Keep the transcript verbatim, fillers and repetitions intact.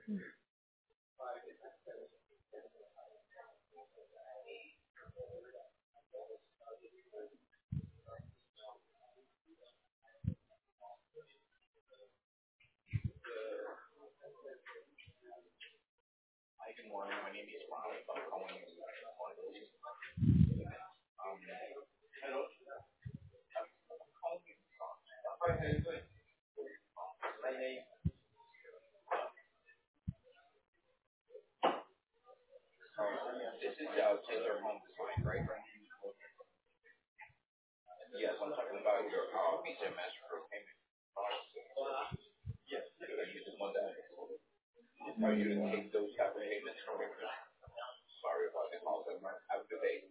This is uh, Taylor Home Design, right? Yes, I'm talking about your uh, Visa and MasterCard payment. Yes, are you the one that are you to take those type of payments from your sorry about the call, but have a good day.